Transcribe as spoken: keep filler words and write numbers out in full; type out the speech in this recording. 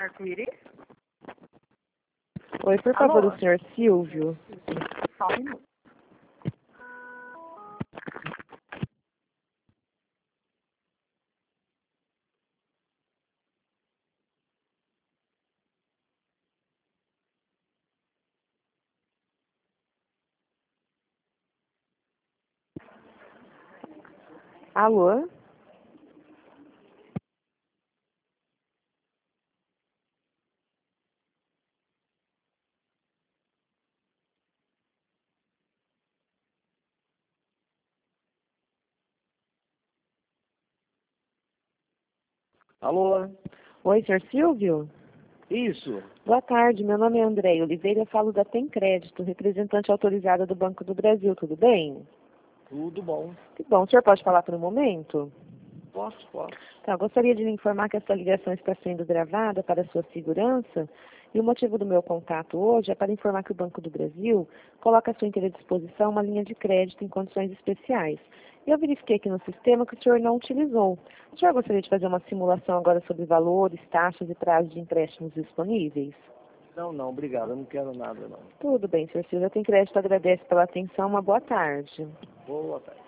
Arco-Íris? Oi, por favor, Alô? o senhor Silvio. Só um minuto. Alô? Alô? Oi, senhor Silvio? Isso. Boa tarde, meu nome é André Oliveira, eu falo da Tem Crédito, representante autorizada do Banco do Brasil, tudo bem? Tudo bom. Que bom, o senhor pode falar por um momento? Posso, posso. Tá, gostaria de lhe informar que essa ligação está sendo gravada para sua segurança e o motivo do meu contato hoje é para informar que o Banco do Brasil coloca à sua inteira disposição uma linha de crédito em condições especiais. E eu verifiquei aqui no sistema que o senhor não utilizou. O senhor gostaria de fazer uma simulação agora sobre valores, taxas e prazos de empréstimos disponíveis? Não, não, obrigado. Eu não quero nada, não. Tudo bem, senhor Silvio. Tem Crédito agradece pela atenção. Uma boa tarde. Boa tarde.